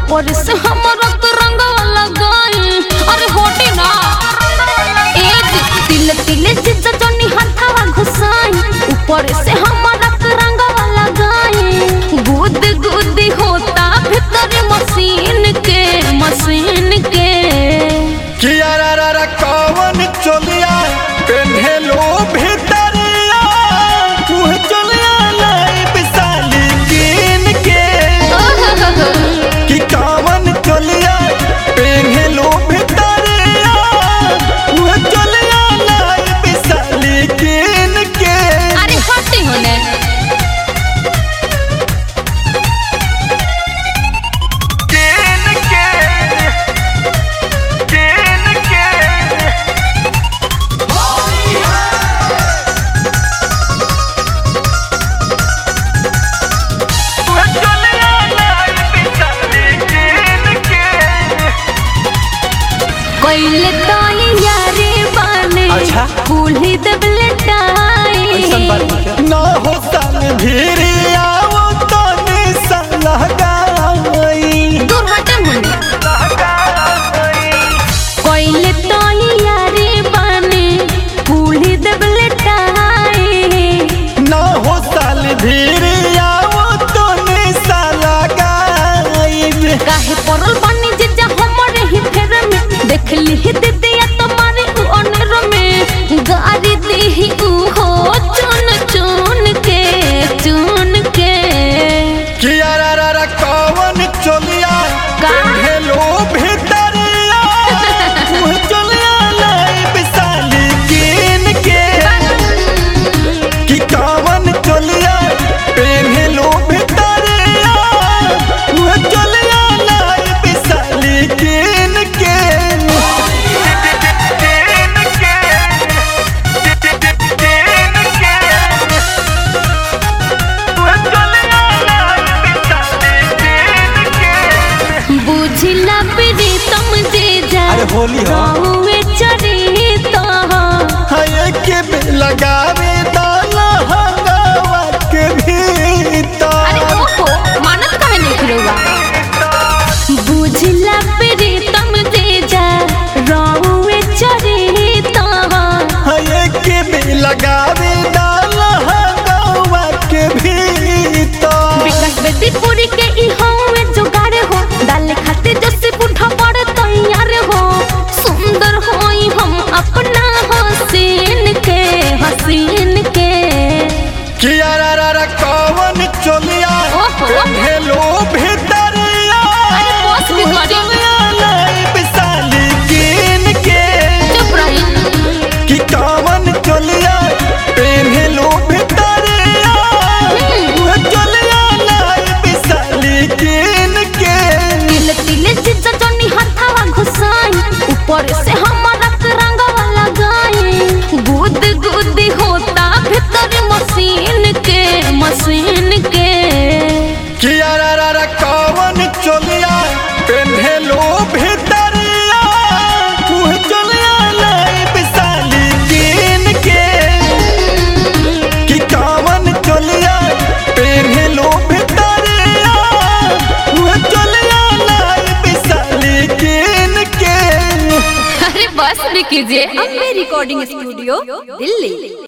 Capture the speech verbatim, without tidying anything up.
ऊपर से हमरा तो रंगवा लगाई। अरे होटी ना एक तिल तिल जिज्जा जनी हाथवा घुसाई, ऊपर से हमरा तो रंगवा लगाई। गुद गुद होता भीतर मशीन के मशीन के किया रा रा रा कौन चलिया पेन्हेलो भीतरिया तू चलिया लाई बिसाली कीन के कि कौन चलिया पेन्हेलो भीतरिया तू चलिया लाई बिसाली कीन के। अरे हटी होने कोइले ताई यारे बाने अच्छा कुल्ही दबले टाई ना हो साल भीरिया वो तो निसा लगाई दूर हटे मुन्ने कोइले ताई यारे बाने कुल्ही दबले टाई ना हो साल भीरिया वो तो निसा लगाई। काहे परल बनी जिजा हमरे ही फेर में देख ली दीदिया तुम्हारे ओनर में गाड़ी दी ऊ हो चुन चुन के चुन के किया रा रा रा कौन चलिया पेन्हेलो भीतरिया तू चलिया लाई बिसाली कीन के कि कौन चलिया पेन्हेलो भीतरिया तू चलिया लाई बिसाली कीन के। बुझला प्रीतम जीजा अरे होली हो गाँवे चढ़ी तो हाय के बे लगावे दाना हंगावा के भीतर। अरे ओहो मानत काहे नहीं खिलौआ बुझला प्रीतम जीजा गाँवे चढ़ी तो हाय के बे लगावे दाना हंगावा के भीतर। विकास बेटी पूरी के ई होवे जुगाड़ हो डाले खाते जैसे बूढ़ा पड़े तैयार हो सुंदर होई हम अपना हसीन के हसीन के किया रा रा रा कौन चलिया पेन्हेलो भीतरिया अरे बस भी गाड़ी चलिया लाई बिसाली कीन के चुप रही कि कौन चलिया पेन्हेलो भीतरिया तू चलिया लाई बिसाली कीन के। तिल तिल जिज्जा जनी हाथवा घुसाई, ऊपर से हमरा के रंगवा लगाई। गुद गुद होता भीतर मशीन के मशीन के किया रा रा रा कौन चलिया पेन्हेलो भीतरिया तू चलिया लाई बिसाली कीन के कि कौन चलिया पेन्हेलो भीतरिया तू चलिया लाई बिसाली कीन के। अरे बस भी कीजिए। Ambe recording studio Delhi.